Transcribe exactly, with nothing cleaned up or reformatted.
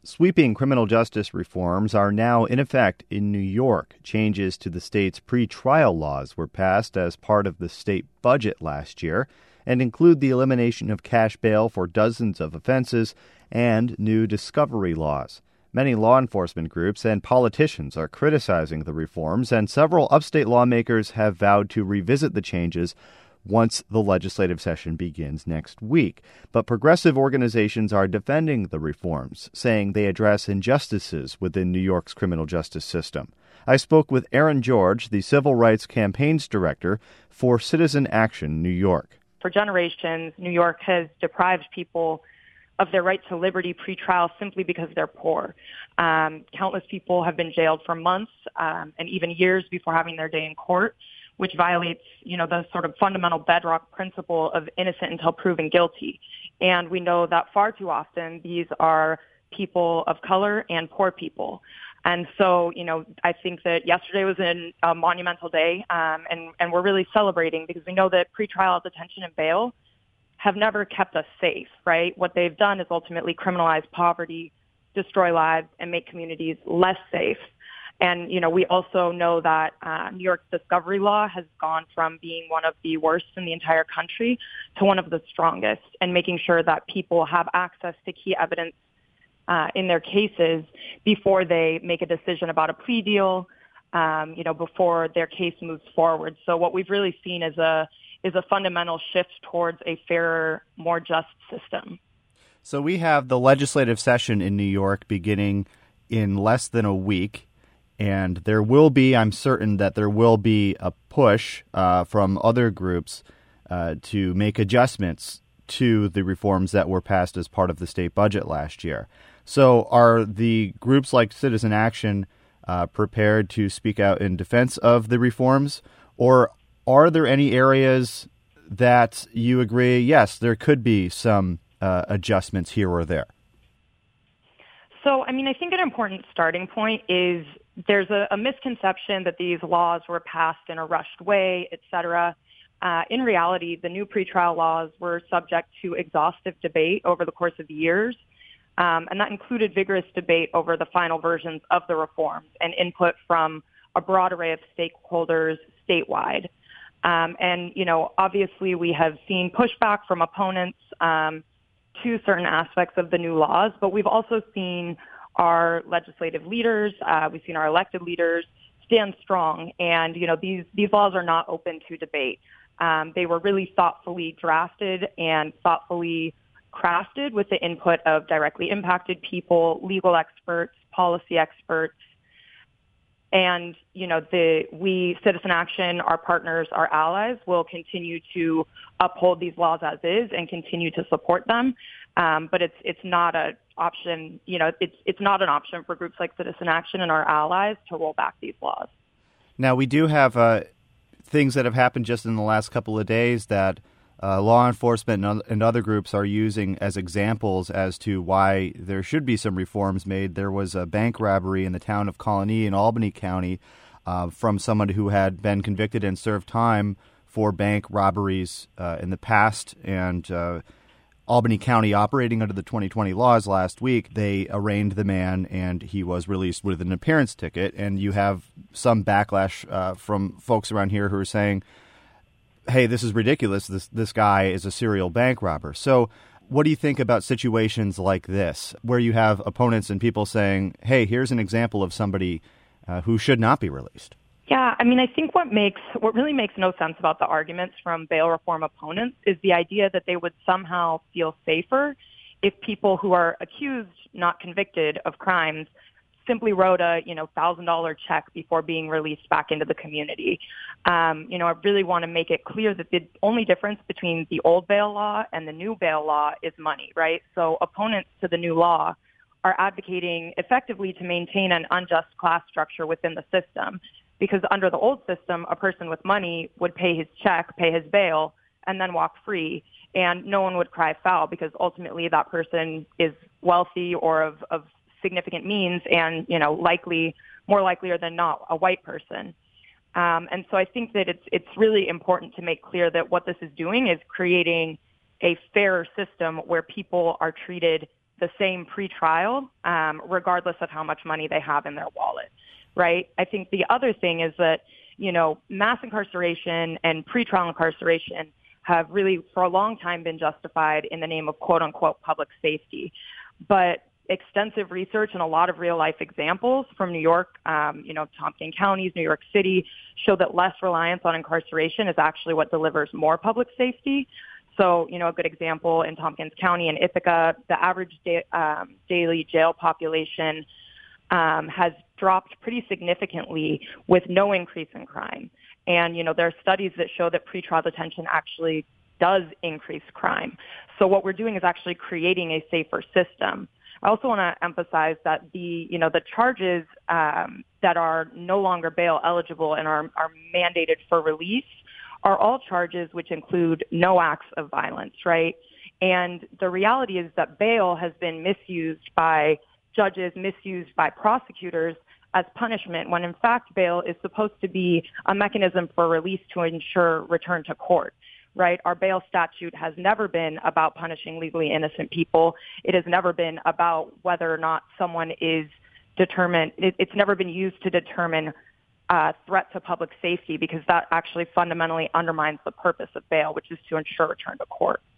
Sweeping criminal justice reforms are now in effect in New York. Changes to the state's pre-trial laws were passed as part of the state budget last year and include the elimination of cash bail for dozens of offenses and new discovery laws. Many law enforcement groups and politicians are criticizing the reforms, and several upstate lawmakers have vowed to revisit the changes once the legislative session begins next week. But progressive organizations are defending the reforms, saying they address injustices within New York's criminal justice system. I spoke with Aaron George, the Civil Rights Campaigns Director for Citizen Action New York. For generations, New York has deprived people of their right to liberty pretrial simply because they're poor. Um, countless people have been jailed for months um, and even years before having their day in court, which violates, you know, the sort of fundamental bedrock principle of innocent until proven guilty. And we know that far too often these are people of color and poor people. And so, you know, I think that yesterday was an, a monumental day, um, and, and we're really celebrating because we know that pretrial detention and bail have never kept us safe, right? What they've done is ultimately criminalize poverty, destroy lives, and make communities less safe. And, you know, we also know that uh, New York's discovery law has gone from being one of the worst in the entire country to one of the strongest, and making sure that people have access to key evidence uh, in their cases before they make a decision about a plea deal, um, you know, before their case moves forward. So what we've really seen is a is a fundamental shift towards a fairer, more just system. So we have the legislative session in New York beginning in less than a week. And there will be, I'm certain that there will be a push uh, from other groups uh, to make adjustments to the reforms that were passed as part of the state budget last year. So are the groups like Citizen Action uh, prepared to speak out in defense of the reforms? Or are there any areas that you agree, yes, there could be some uh, adjustments here or there? So, I mean, I think an important starting point is there's a, a misconception that these laws were passed in a rushed way, et cetera. Uh, in reality, the new pretrial laws were subject to exhaustive debate over the course of years, um, and that included vigorous debate over the final versions of the reforms and input from a broad array of stakeholders statewide. Um, and, you know, obviously we have seen pushback from opponents um, to certain aspects of the new laws, but we've also seen our legislative leaders, uh, we've seen our elected leaders stand strong. And, you know, these, these laws are not open to debate. Um, they were really thoughtfully drafted and thoughtfully crafted with the input of directly impacted people, legal experts, policy experts. And, you know, the we, Citizen Action, our partners, our allies, will continue to uphold these laws as is and continue to support them. Um, but it's it's not an option, you know, it's it's not an option for groups like Citizen Action and our allies to roll back these laws. Now, we do have uh, things that have happened just in the last couple of days that uh, law enforcement and, and other groups are using as examples as to why there should be some reforms made. There was a bank robbery in the town of Colony in Albany County uh, from someone who had been convicted and served time for bank robberies uh, in the past, and uh, Albany County, operating under the twenty twenty laws last week, they arraigned the man and he was released with an appearance ticket. And you have some backlash uh, from folks around here who are saying, hey, this is ridiculous. This this guy is a serial bank robber. So what do you think about situations like this, where you have opponents and people saying, hey, here's an example of somebody uh, who should not be released? Yeah, I mean, I think what makes what really makes no sense about the arguments from bail reform opponents is the idea that they would somehow feel safer if people who are accused, not convicted of crimes, simply wrote a, you know, one thousand dollars check before being released back into the community. Um, you know, I really want to make it clear that the only difference between the old bail law and the new bail law is money, right? So opponents to the new law are advocating effectively to maintain an unjust class structure within the system. Because under the old system, a person with money would pay his check, pay his bail, and then walk free. And no one would cry foul because ultimately that person is wealthy or of, of significant means and, you know, likely, more likelier than not, a white person. Um, and so I think that it's it's really important to make clear that what this is doing is creating a fairer system where people are treated the same pretrial, um, regardless of how much money they have in their wallet, right? I think the other thing is that, you know, mass incarceration and pretrial incarceration have really for a long time been justified in the name of quote unquote public safety. But extensive research and a lot of real life examples from New York, um, you know, Tompkins counties, New York City show that less reliance on incarceration is actually what delivers more public safety. So, you know, a good example in Tompkins County in Ithaca, the average da- um, daily jail population um, has dropped pretty significantly with no increase in crime. And, you know, there are studies that show that pretrial detention actually does increase crime. So what we're doing is actually creating a safer system. I also want to emphasize that the, you know, the charges um, that are no longer bail eligible and are, are mandated for release are all charges which include no acts of violence, right? And the reality is that bail has been misused by judges, misused by prosecutors as punishment, when in fact bail is supposed to be a mechanism for release to ensure return to court, right? Our bail statute has never been about punishing legally innocent people. It has never been about whether or not someone is determined. It, it's never been used to determine uh, threat to public safety, because that actually fundamentally undermines the purpose of bail, which is to ensure return to court.